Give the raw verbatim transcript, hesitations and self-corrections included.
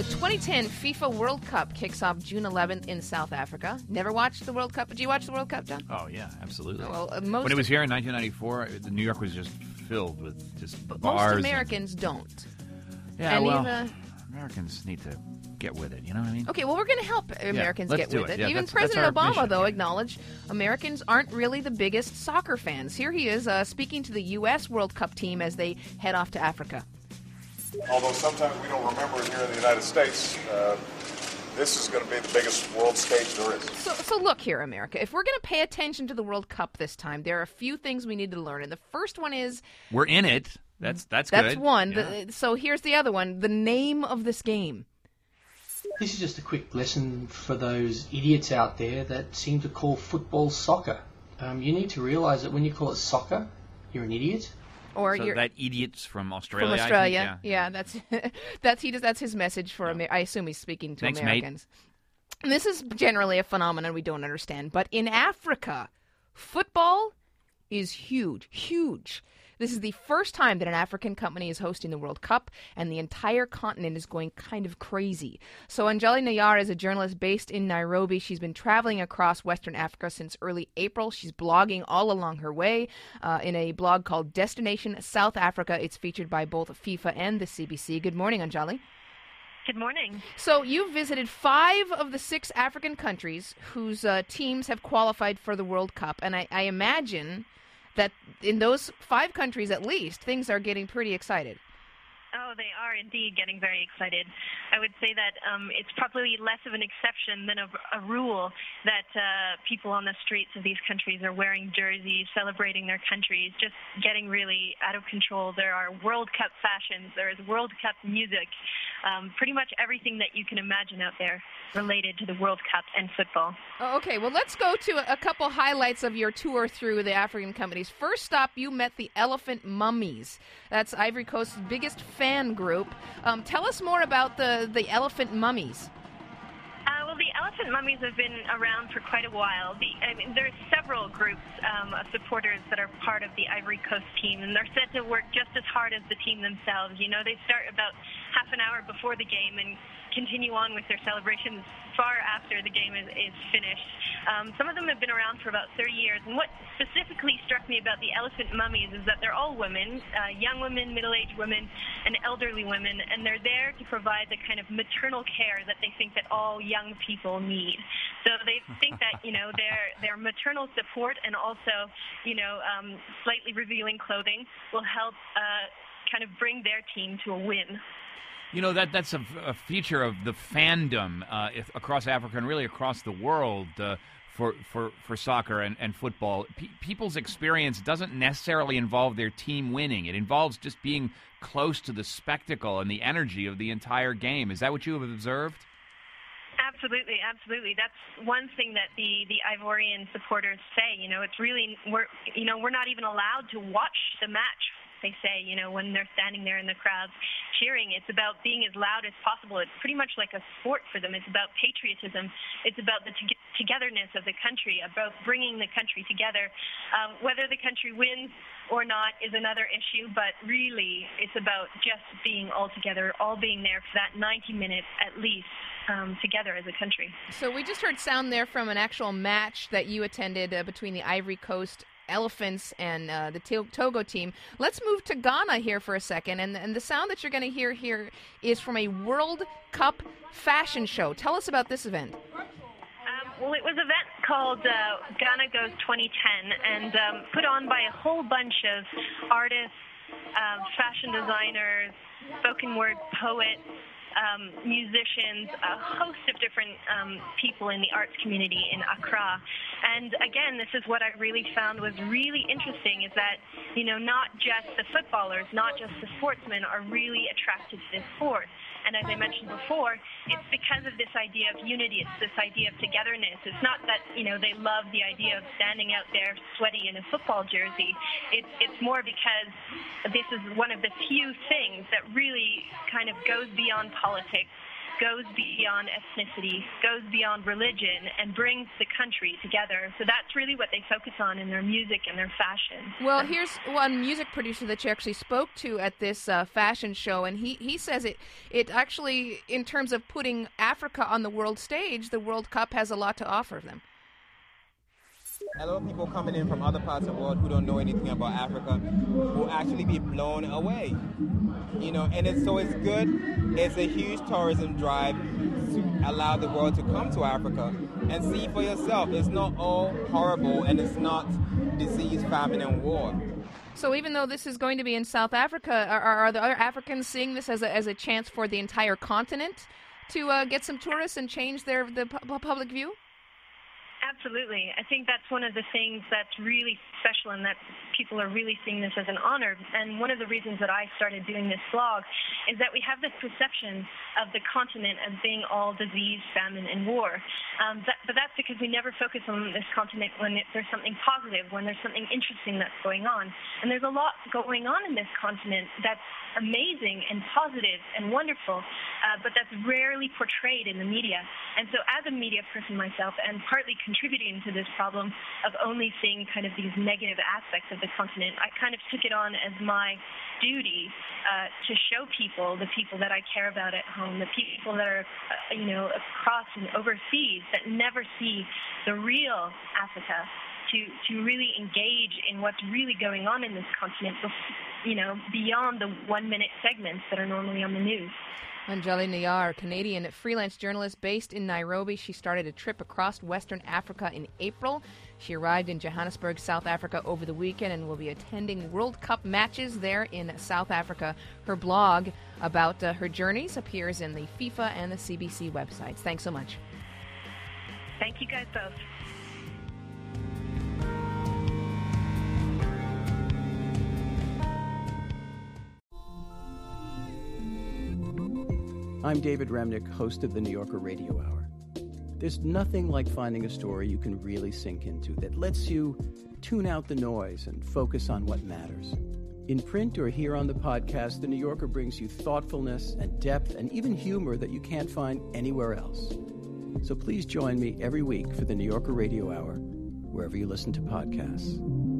twenty ten FIFA World Cup kicks off June eleventh in South Africa. Never watched the World Cup? Did you watch the World Cup, John? Oh, yeah, absolutely. Well, uh, most when it was here in nineteen ninety-four, New York was just filled with just but bars. Most Americans and, don't. Yeah, Any well, of the... Americans need to get with it, you know what I mean? Okay, well, we're going to help Americans yeah, get with it. it. Yeah, Even that's, President that's Obama, mission, though, yeah. acknowledged Americans aren't really the biggest soccer fans. Here he is uh, speaking to the U S World Cup team as they head off to Africa. Although sometimes we don't remember it here in the United States, uh, this is going to be the biggest world stage there is. So, so look here, America. If we're going to pay attention to the World Cup this time, there are a few things we need to learn. And the first one is... We're in it. That's that's That's good. one. Yeah. The, so here's the other one. The name of this game. This is just a quick lesson for those idiots out there that seem to call football soccer. Um, you need to realise that when you call it soccer, you're an idiot. Or so you're, that idiot's from Australia. From Australia, I think, yeah. yeah. That's that's he does. That's his message for. Yeah. Amer- I assume he's speaking to Thanks, Americans. Mate. And this is generally a phenomenon we don't understand, but in Africa, football is huge, huge. This is the first time that an African company is hosting the World Cup, and the entire continent is going kind of crazy. So Anjali Nayar is a journalist based in Nairobi. She's been traveling across Western Africa since early April. She's blogging all along her way uh, in a blog called Destination South Africa. It's featured by both FIFA and the C B C. Good morning, Anjali. Good morning. So you've visited five of the six African countries whose uh, teams have qualified for the World Cup, and I, I imagine that in those five countries at least, things are getting pretty excited. Oh, they are indeed getting very excited. I would say that um, it's probably less of an exception than a, a rule that uh, people on the streets of these countries are wearing jerseys, celebrating their countries, just getting really out of control. There are World Cup fashions, there is World Cup music, um, pretty much everything that you can imagine out there related to the World Cup and football. Oh, okay, well, let's go to a couple highlights of your tour through the African companies. First stop, you met the Elephant Mummies. That's Ivory Coast's biggest fan group. Um, tell us more about the, the Elephant Mummies. Uh, well, the Elephant Mummies have been around for quite a while. The, I mean, there's several groups um, of supporters that are part of the Ivory Coast team, and they're said to work just as hard as the team themselves. You know, they start about half an hour before the game and continue on with their celebrations far after the game is, is finished. Um, some of them have been around for about thirty years, and what specifically struck me about the Elephant Mummies is that they're all women, uh, young women, middle-aged women, and elderly women, and they're there to provide the kind of maternal care that they think that all young people need. So they think that, you know, their their maternal support and also, you know, um, slightly revealing clothing will help uh, kind of bring their team to a win. You know, that that's a, a feature of the fandom uh, if, across Africa and really across the world uh, for, for, for soccer and, and football. P- people's experience doesn't necessarily involve their team winning. It involves just being close to the spectacle and the energy of the entire game. Is that what you have observed? Absolutely, absolutely. That's one thing that the, the Ivorian supporters say. You know, it's really, we're, you know, we're not even allowed to watch the match. They say, you know, when they're standing there in the crowds cheering, it's about being as loud as possible. It's pretty much like a sport for them. It's about patriotism. It's about the to- togetherness of the country, about bringing the country together. Um, whether the country wins or not is another issue, but really it's about just being all together, all being there for that ninety minutes at least. Um, together as a country. So we just heard sound there from an actual match that you attended uh, between the Ivory Coast Elephants and uh, the Togo team. Let's move to Ghana here for a second, and, and the sound that you're going to hear here is from a World Cup fashion show. Tell us about this event. Um, well, it was an event called uh, Ghana Goes twenty ten, and um, put on by a whole bunch of artists, uh, fashion designers, spoken word poets, Um, musicians, a host of different um, people in the arts community in Accra. And again, this is what I really found was really interesting, is that, you know, not just the footballers, not just the sportsmen are really attracted to this sport. And as I mentioned before, it's because of this idea of unity, it's this idea of togetherness. It's not that, you know, they love the idea of standing out there sweaty in a football jersey. It's, it's more because this is one of the few things that really kind of goes beyond politics goes beyond ethnicity, goes beyond religion, and brings the country together. So that's really what they focus on in their music and their fashion. Well, here's one music producer that you actually spoke to at this uh, fashion show, and he, he says it, it actually, in terms of putting Africa on the world stage, the World Cup has a lot to offer them. A lot of people coming in from other parts of the world who don't know anything about Africa will actually be blown away. You know, and it's so it's good. It's a huge tourism drive to allow the world to come to Africa and see for yourself. It's not all horrible, and it's not disease, famine, and war. So even though this is going to be in South Africa, are, are the other Africans seeing this as a, as a chance for the entire continent to uh, get some tourists and change their the pu- public view? Absolutely. I think that's one of the things that's really special, and that people are really seeing this as an honor. And one of the reasons that I started doing this blog is that we have this perception of the continent as being all disease, famine, and war. Um, but, but that's because we never focus on this continent when it, there's something positive, when there's something interesting that's going on. And there's a lot going on in this continent that's amazing and positive and wonderful, uh, but that's rarely portrayed in the media. And so as a media person myself, and partly contributing to this problem of only seeing kind of these negative aspects of the continent, I kind of took it on as my duty uh, to show people, the people that I care about at home, the people that are, uh, you know, across and overseas that never see the real Africa, to, to really engage in what's really going on in this continent, you know, beyond the one-minute segments that are normally on the news. Anjali Nayar, Canadian freelance journalist based in Nairobi. She started a trip across Western Africa in April. She arrived in Johannesburg, South Africa over the weekend and will be attending World Cup matches there in South Africa. Her blog about uh, her journeys appears in the FIFA and the C B C websites. Thanks so much. Thank you guys both. I'm David Remnick, host of the New Yorker Radio Hour. There's nothing like finding a story you can really sink into that lets you tune out the noise and focus on what matters. In print or here on the podcast, the New Yorker brings you thoughtfulness and depth and even humor that you can't find anywhere else. So please join me every week for the New Yorker Radio Hour, wherever you listen to podcasts.